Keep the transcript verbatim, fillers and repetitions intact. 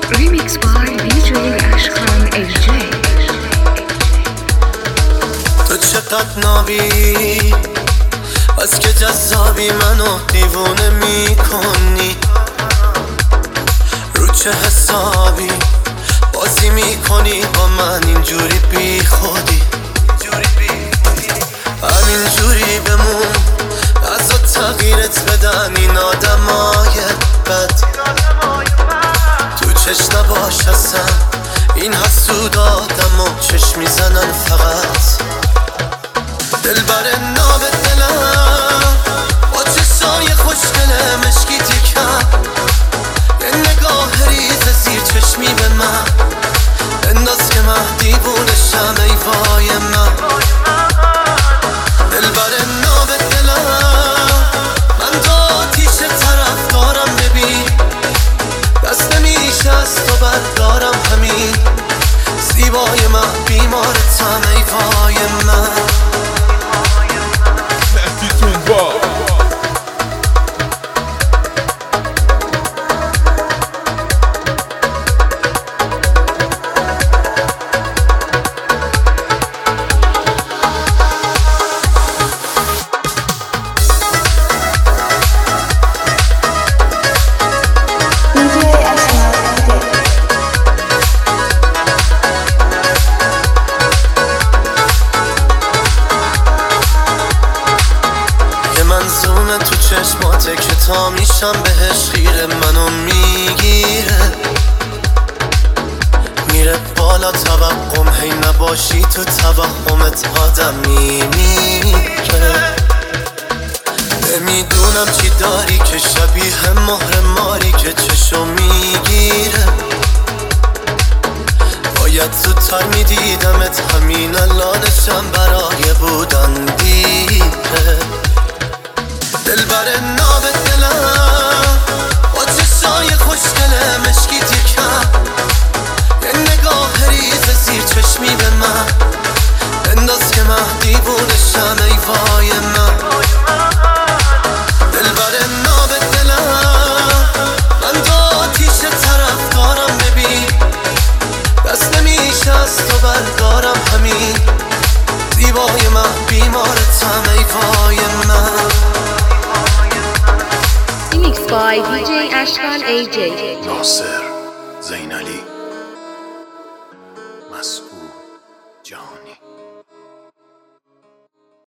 Remix by دی جی اشکان ای جی. تو چقدر نابی بس که جذابی منو دیوونه میکنی، رو چه حسابی بازی میکنی با من اینجوری بی خودی، همینجوری بمون ازا تغییرت بدن این آدمای بد، تو چش نباش اصلا این حسود آدم و چش میزنن فقط. دلبر ناب دلم با چشای خوشگله مشکی تیکم، یه نگاه ریز زیر چشمی به من انداز که من دیوونشم ای وای من. دلبر ناب دلم من تا آتیش طرف دارم، ببین دست نمیشه از تو بردارم، همین زیبای من بیمارتم ای وای من. منظومه تو چشماته که تا میشم بهش خیره، منو میگیره میره بالا توقم، هی نباشی تو توهمت آدم میمیره. نمیدونم چی داری که شبیه مهر ماری که چشو میگیره، باید زودتر میدیدمت، همین الانشم برای بودن دیره. دلبر ناب دلم با چشای خوشگله مشکی تیکم، یه نگاه ریز زیر چشمی به من انداز که من دیوونشم ای وای من. دلبر ناب دلم من با آتیش طرف دارم، ببین دست نمیشه از تو بردارم، همین زیبای من بیمارتم ای وای من. Remix by دی جی اشکان ای جی. ناصر زینالی.